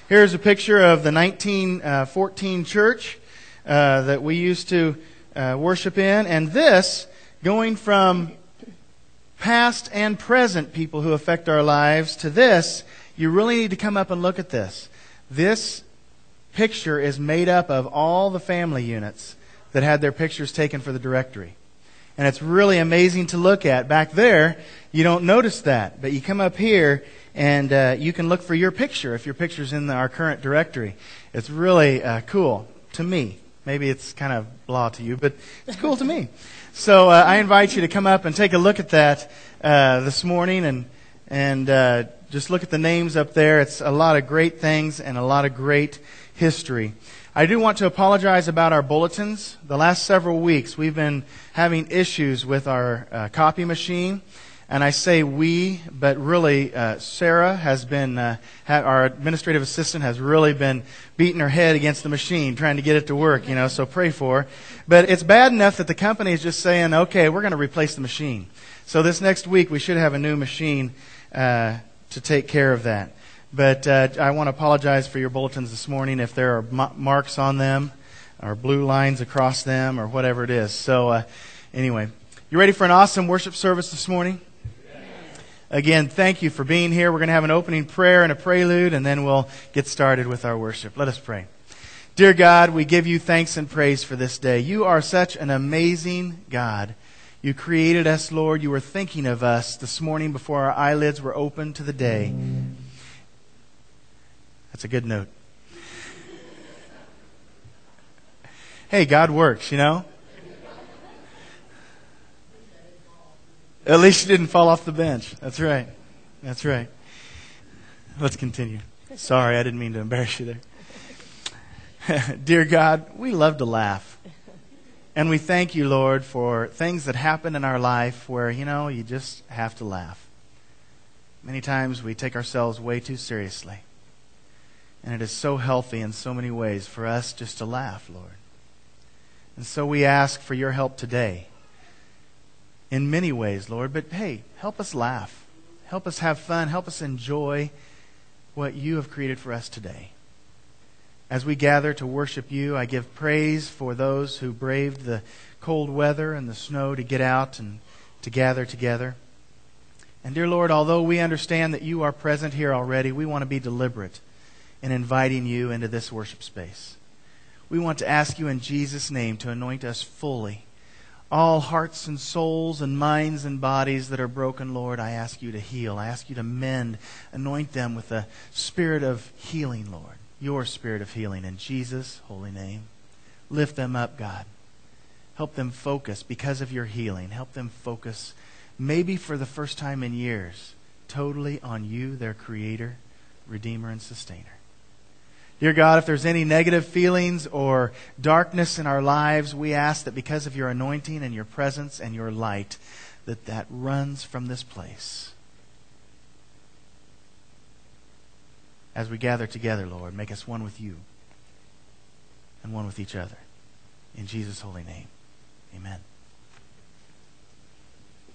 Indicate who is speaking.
Speaker 1: Here's a picture of the 1914 church that we used to worship in. And this, going from past and present people who affect our lives to this, you really need to come up and look at this. This picture is made up of all the family units that had their pictures taken for the directory. And it's really amazing to look at. Back there, you don't notice that. But you come up here and you can look for your picture if your picture's in our current directory. It's really cool to me. Maybe it's kind of blah to you, but it's cool to me. So I invite you to come up and take a look at that this morning and just look at the names up there. It's a lot of great things and a lot of great history. I do want to apologize about our bulletins. The last several weeks we've been having issues with our copy machine. And I say we, but really Sarah has been, our administrative assistant has really been beating her head against the machine, trying to get it to work, so pray for her. But it's bad enough that the company is just saying, okay, we're going to replace the machine. So this next week we should have a new machine to take care of that. But I want to apologize for your bulletins this morning if there are marks on them or blue lines across them or whatever it is. So anyway, you ready for an awesome worship service this morning? Again, thank you for being here. We're going to have an opening prayer and a prelude, and then we'll get started with our worship. Let us pray. Dear God, we give you thanks and praise for this day. You are such an amazing God. You created us, Lord. You were thinking of us this morning before our eyelids were open to the day. That's a good note. Hey, God works, At least you didn't fall off the bench. That's right. That's right. Let's continue. Sorry, I didn't mean to embarrass you there. Dear God, we love to laugh. And we thank you, Lord, for things that happen in our life where, you just have to laugh. Many times we take ourselves way too seriously. And it is so healthy in so many ways for us just to laugh, Lord. And so we ask for your help today. In many ways, Lord, but hey, help us laugh. Help us have fun. Help us enjoy what you have created for us today. As we gather to worship you, I give praise for those who braved the cold weather and the snow to get out and to gather together. And dear Lord, although we understand that you are present here already, we want to be deliberate in inviting you into this worship space. We want to ask you in Jesus' name to anoint us fully. All hearts and souls and minds and bodies that are broken, Lord, I ask you to heal. I ask you to mend. Anoint them with the spirit of healing, Lord. Your spirit of healing in Jesus' holy name. Lift them up, God. Help them focus because of your healing. Help them focus, maybe for the first time in years, totally on you, their Creator, Redeemer, and Sustainer. Dear God, if there's any negative feelings or darkness in our lives, we ask that because of your anointing and your presence and your light, that runs from this place. As we gather together, Lord, make us one with you and one with each other. In Jesus' holy name, amen.